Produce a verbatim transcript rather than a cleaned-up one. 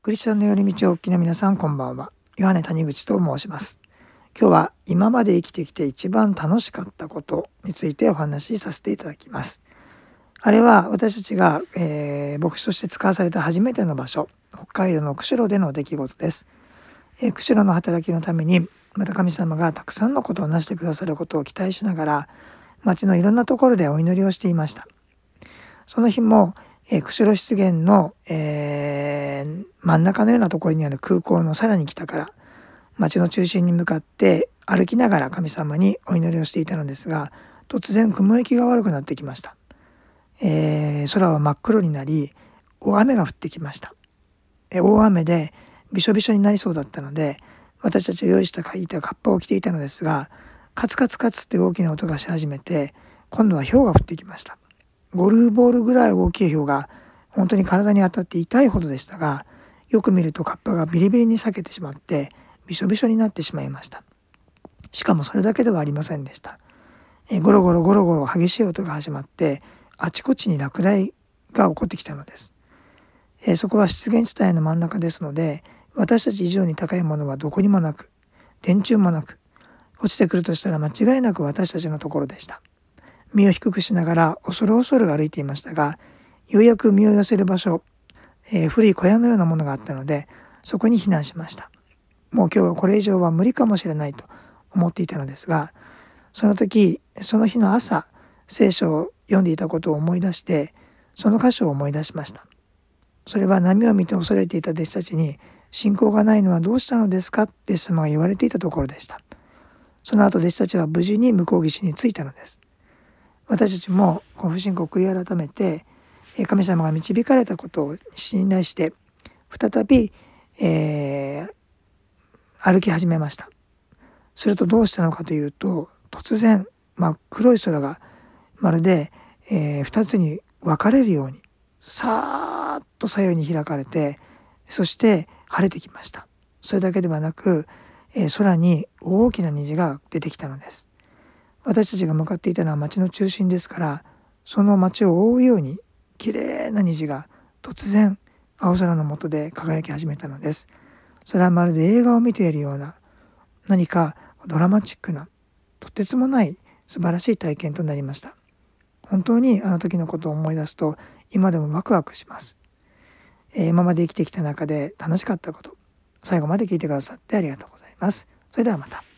クリスチャンの寄り道をお聞きの皆さん、こんばんは。ヨハネ谷口と申します。今日は今まで生きてきて一番楽しかったことについてお話しさせていただきます。あれは私たちが、えー、牧師として使わされた初めての場所、北海道の釧路での出来事です。えー、釧路の働きのために、また神様がたくさんのことをなしてくださることを期待しながら、町のいろんなところでお祈りをしていました。その日も、えー、釧路湿原の、えー、真ん中のようなところにある空港のさらに北から町の中心に向かって歩きながら神様にお祈りをしていたのですが、突然雲行きが悪くなってきました。えー、空は真っ黒になり大雨が降ってきました。えー、大雨でびしょびしょになりそうだったので、私たちが用意したかいたカッパを着ていたのですが、カツカツカツって大きな音がし始めて、今度は雹が降ってきました。ゴルフボールぐらい大きい雹が本当に体に当たって痛いほどでしたが、よく見るとカッパがビリビリに裂けてしまってびしょびしょになってしまいました。しかもそれだけではありませんでした。えゴロゴロゴロゴロ激しい音が始まって、あちこちに落雷が起こってきたのです。えそこは湿原地帯の真ん中ですので、私たち以上に高いものはどこにもなく、電柱もなく、落ちてくるとしたら間違いなく私たちのところでした。身を低くしながら恐る恐る歩いていましたが、ようやく身を寄せる場所、えー、古い小屋のようなものがあったので、そこに避難しました。もう今日はこれ以上は無理かもしれないと思っていたのですが、その時その日の朝、聖書を読んでいたことを思い出して、その箇所を思い出しました。それは波を見て恐れていた弟子たちに、信仰がないのはどうしたのですかってイエス様が言われていたところでした。その後弟子たちは無事に向こう岸に着いたのです。私たちもこの不信仰を悔い改めて、神様が導かれたことを信頼して再び、えー、歩き始めました。するとどうしたのかというと、突然真っ黒い空がまるで、えー、二つに分かれるようにさーっと左右に開かれて、そして晴れてきました。それだけではなく、えー、空に大きな虹が出てきたのです。私たちが向かっていたのは町の中心ですから、その町を覆うようにきれいな虹が突然青空の下で輝き始めたのです。それはまるで映画を見ているような、何かドラマチックな、とてつもない素晴らしい体験となりました。本当にあの時のことを思い出すと今でもワクワクします。えー、今まで生きてきた中で楽しかったこと、最後まで聞いてくださってありがとうございます。それではまた。